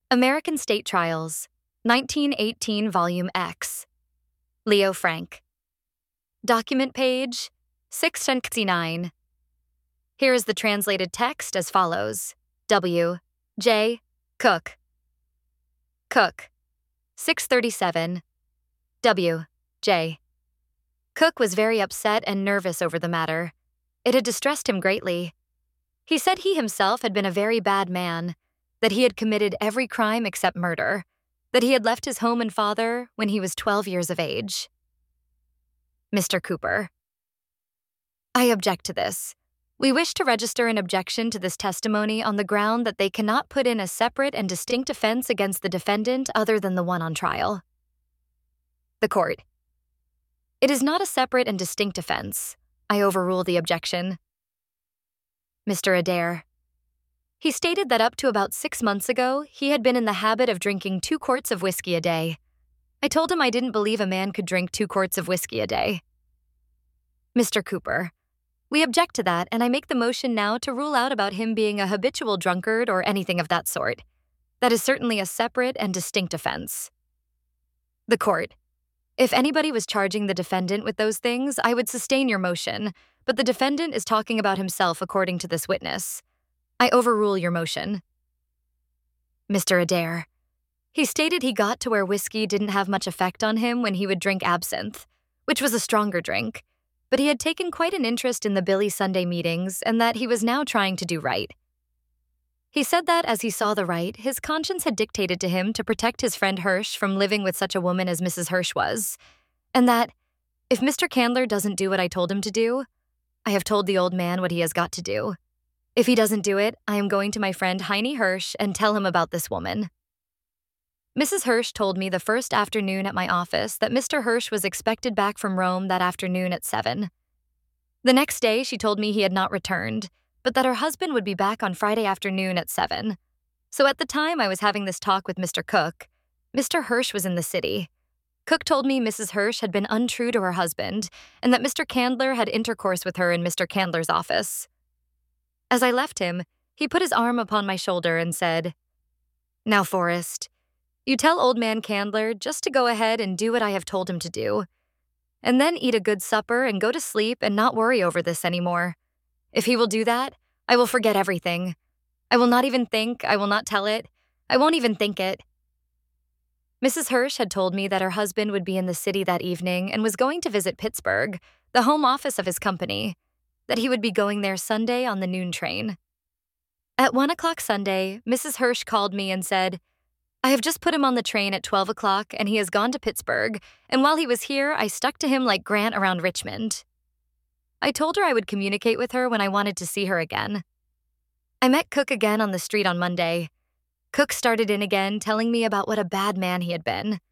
American State Trials, 1918 Volume X. Leo Frank. Document page 669. Here is the translated text as follows. W. J. Cook. Cook. 6:37. W. J. Cook was very upset and nervous over the matter. It had distressed him greatly. He said he himself had been a very bad man, that he had committed every crime except murder, that he had left his home and father when he was 12 years of age. Mr. Cooper. I object to this. We wish to register an objection to this testimony on the ground that they cannot put in a separate and distinct offense against the defendant other than the one on trial. The Court. It is not a separate and distinct offense. I overrule the objection. Mr. Adair. He stated that up to about 6 months ago, he had been in the habit of drinking 2 quarts of whiskey a day. I told him I didn't believe a man could drink 2 quarts of whiskey a day. Mr. Cooper. We object to that, and I make the motion now to rule out about him being a habitual drunkard or anything of that sort. That is certainly a separate and distinct offense. The Court. If anybody was charging the defendant with those things, I would sustain your motion, but the defendant is talking about himself according to this witness. I overrule your motion. Mr. Adair. He stated he got to where whiskey didn't have much effect on him when he would drink absinthe, which was a stronger drink, but he had taken quite an interest in the Billy Sunday meetings and that he was now trying to do right. He said that as he saw the right, his conscience had dictated to him to protect his friend Hirsch from living with such a woman as Mrs. Hirsch was, and that, if Mr. Candler doesn't do what I told him to do, I have told the old man what he has got to do. If he doesn't do it, I am going to my friend Heine Hirsch and tell him about this woman. Mrs. Hirsch told me the first afternoon at my office that Mr. Hirsch was expected back from Rome that afternoon at 7. The next day, she told me he had not returned, but that her husband would be back on Friday afternoon at 7. So at the time I was having this talk with Mr. Cook, Mr. Hirsch was in the city. Cook told me Mrs. Hirsch had been untrue to her husband and that Mr. Candler had intercourse with her in Mr. Candler's office. As I left him, he put his arm upon my shoulder and said, "Now, Forrest, you tell old man Candler just to go ahead and do what I have told him to do, and then eat a good supper and go to sleep and not worry over this anymore. If he will do that, I will forget everything. I will not even think, I will not tell it, I won't even think it." Mrs. Hirsch had told me that her husband would be in the city that evening and was going to visit Pittsburgh, the home office of his company, that he would be going there Sunday on the noon train. At 1 o'clock Sunday, Mrs. Hirsch called me and said, "I have just put him on the train at 12 o'clock and he has gone to Pittsburgh, and while he was here, I stuck to him like Grant around Richmond." I told her I would communicate with her when I wanted to see her again. I met Cook again on the street on Monday. Cook started in again, telling me about what a bad man he had been.